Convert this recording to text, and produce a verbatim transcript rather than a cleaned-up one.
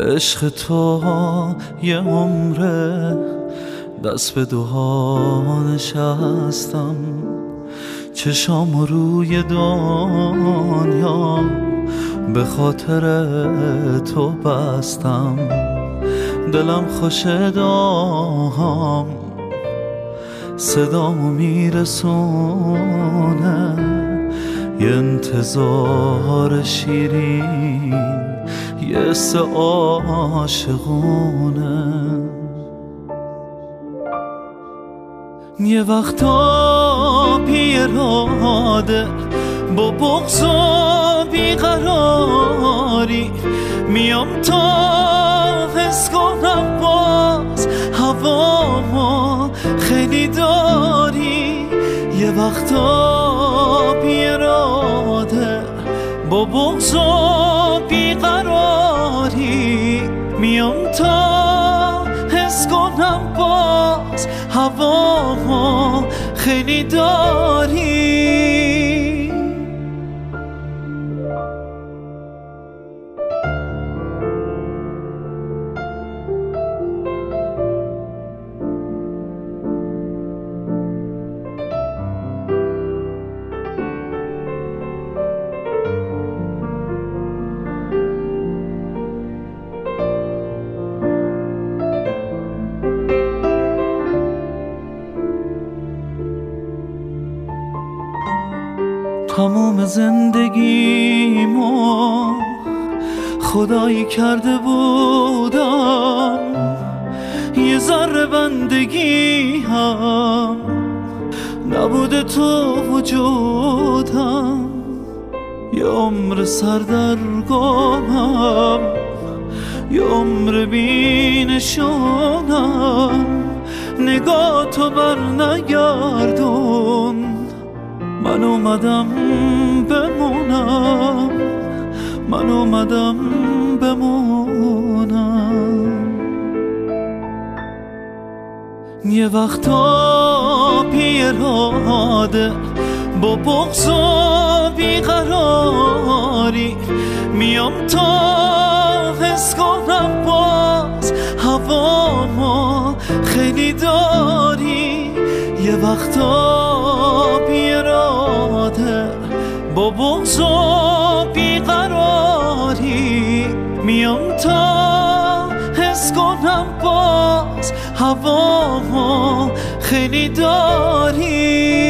عشق تو یه عمره دست به دوها نشستم، چشام روی دنیا به خاطر تو بستم. دلم خوش دام صدامو میرسونه، یه انتظار شیرین یه حس عاشقونه. یه وقتا بیراده با بغض و بیقراری میام تا حس کنم باز هوا خیلی داری. یه وقتا بیراده با بغض و بیقراری میام تا حس کنم باز هوا خیلی داری. تمام زندگیمو خدایی کرده بودم، یه ذره بندگی هم نبوده تو وجودم. یه عمر سردرگمم، یه عمر بینشونم، نگاه تو بر نگردون. من اومدم بمونم، من اومدم بمونم. یه وقتا بیراده با بغض و بیقراری میام تا حس کنم باز هوا خیلی داری. یه وقتا بیراده با بغض و بیقراری میام تا حس کنم باز هوا خیلی داری.